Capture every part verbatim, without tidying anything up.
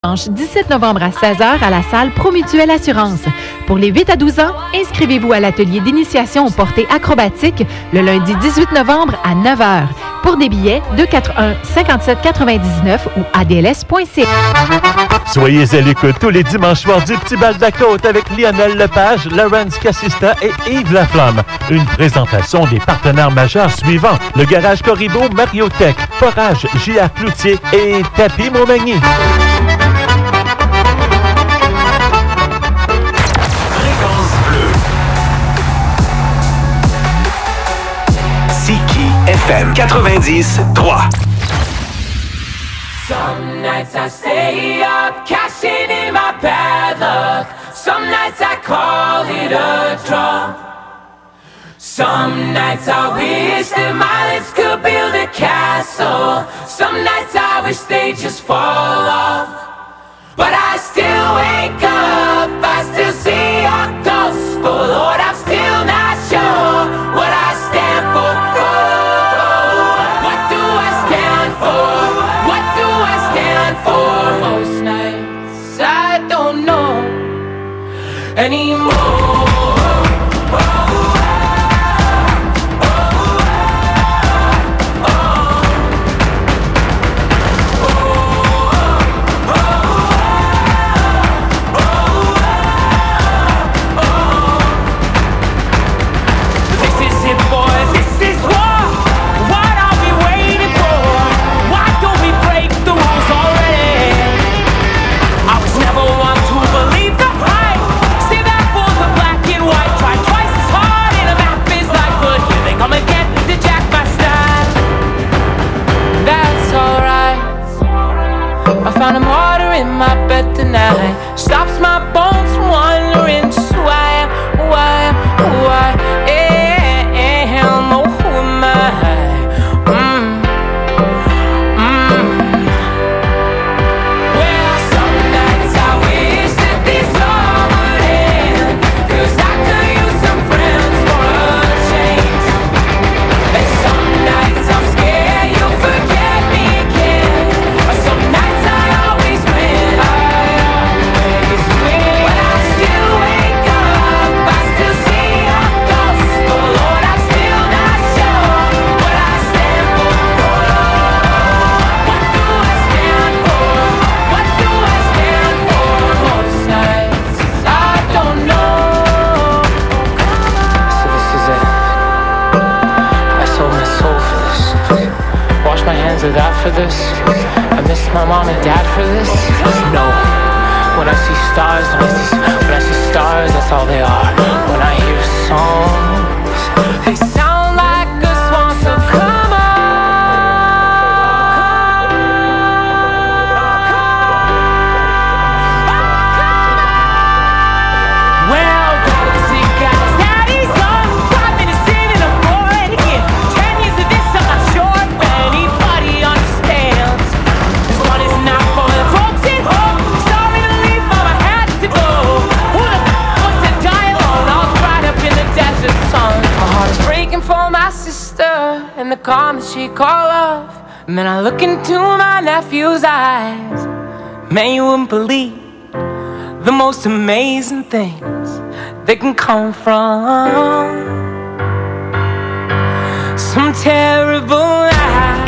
dimanche dix-sept novembre à seize heures à la salle Promutuelle Assurance. Pour les huit à douze ans, inscrivez-vous à l'atelier d'initiation aux portées acrobatiques le lundi dix-huit novembre à neuf heures. Pour des billets, deux cent quatre-vingt-un cinquante-sept quatre-vingt-dix-neuf ou a d l s point c a. Soyez à l'écoute tous les dimanches soirs du Petit Bal de la Côte avec Lionel Lepage, Laurence Cassista et Yves Laflamme. Une présentation des partenaires majeurs suivants: le Garage Corrido, Mariotech, Forage, J R Cloutier et Tapis Montmagny. F M quatre-vingt-dix trois. Some nights I stay up, cashing in my bad luck. Some nights I call it a draw. Some nights I wish that my lips could build a castle. Some nights I wish they just fall off. But I still wake up, I still see your ghost. Oh Lord, I'm still not sure what I stand for. Most nights I don't know anymore. Found him water in my bed tonight. Stops my bones from wondering just who I am, who I am, who I am. Oh, who am I? Mm. Mm. Well, some nights I wish that this all would end, 'cause I could use some friends for a change. And some nights I'm scared you'll forget me again. Or some nights I always win, I always win. But I still wake up, I still see your ghost. Oh Lord, I'm still not sure what I stand for. What do I stand for? What do I stand for? Most nights I don't know. So this is it. I sold my soul for this. Wash my hands of that for this. I miss my mom and dad for this. No. When I see stars, when I see, when I see stars, that's all they are. When I hear songs, they sound like a swan, so come on. Well, see guys, daddy's on. Five minutes in and I'm bored again. Ten years of this, I'm not sure if anybody understands. This one is not for the folks at home. Sorry to leave, mom, I had to go. Who the f*** wants to die alone, all cried up in the desert sun? My heart is breaking for my sister and the calm that she call off. And then I look into my nephew's eyes. Man, you wouldn't believe the most amazing things that can come from some terrible lie.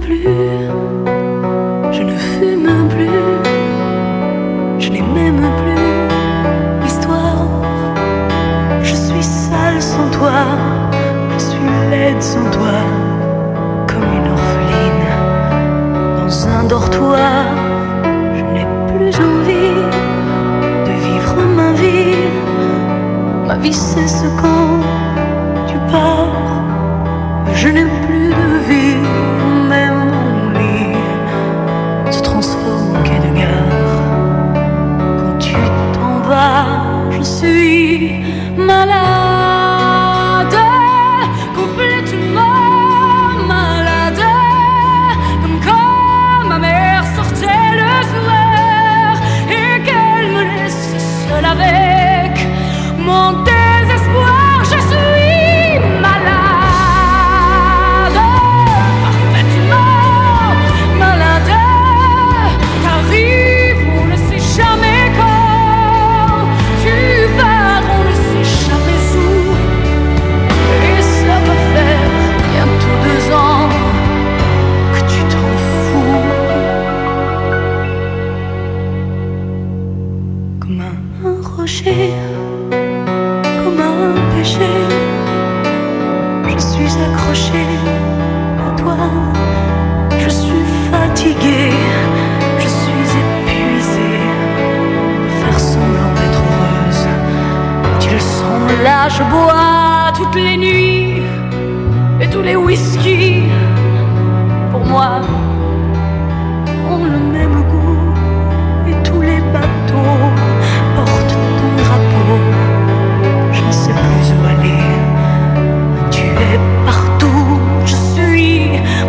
plus, je ne fume plus, je n'ai même plus l'histoire. Je suis sale sans toi, je suis laide sans toi, comme une orpheline dans un dortoir. Je n'ai plus envie de vivre ma vie. Ma vie cesse quand tu pars. Je n'ai plus de vie, même mon lit se transforme en quai de gare. Quand tu t'en vas, je suis malade, complètement malade, comme quand ma mère sortait le soir et qu'elle me laisse seule avec mon désespoir. Je suis malade, parfaitement malade. T'arrives, on ne sait jamais quand. Tu pars, on ne sait jamais où. Et ça va faire bientôt deux ans que tu t'en fous. Comme un rocher, comme un péché, je suis accrochée à toi. Je suis fatiguée, je suis épuisée de faire semblant d'être heureuse. Quand ils sont là, je bois toutes les nuits et tous les whisky. Pour moi, ont le même goût et tous les bateaux portent ton drapeau. Je ne sais plus où aller, tu es partout. Je suis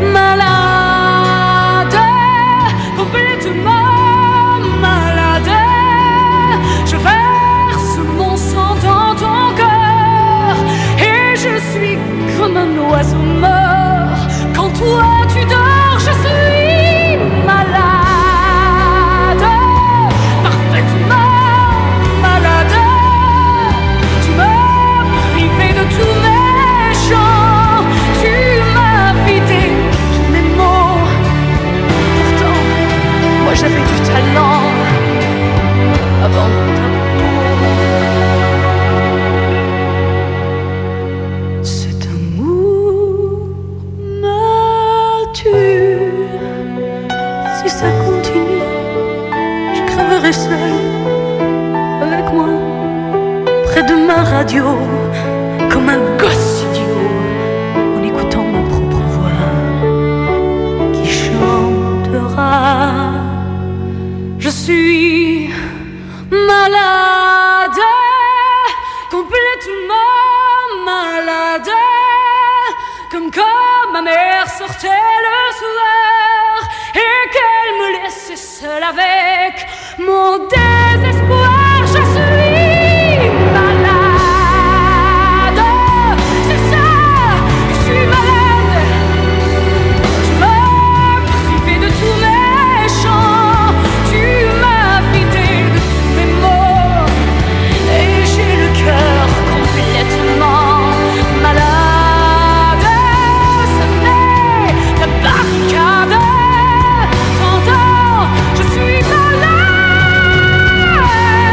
malade, complètement malade. Je verse mon sang dans ton cœur et je suis comme un oiseau mort. Quand toi tu dors, je suis malade, parfaitement malade. Tu m'as privé de tous mes chants, tu m'as vidé de tous mes mots. Pourtant, moi j'avais du talent avant ta peau. Cet amour me tue. Si ça continue, je crèverai seule avec moi, près de ma radio, comme un gosse idiot, en écoutant ma propre voix qui chantera. Je suis malade, complètement malade, comme quand ma mère sortait le soir et qu'elle me laissait seule avec mon désespoir. Je suis malade, c'est ça, je suis malade. Tu m'as privé de tous mes chants, tu m'as vidé de tous mes mots et j'ai le cœur complètement malade. Ce n'est la barricade. T'entends, je suis malade.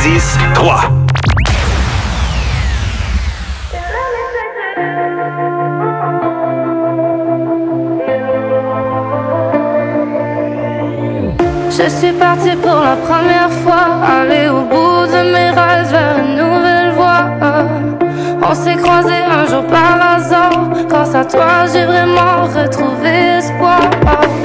quatre-vingt-dix trois. Je suis partie pour la première fois, aller au bout de mes rêves vers une nouvelle voie. On s'est croisés un jour par hasard, grâce à toi j'ai vraiment retrouvé espoir.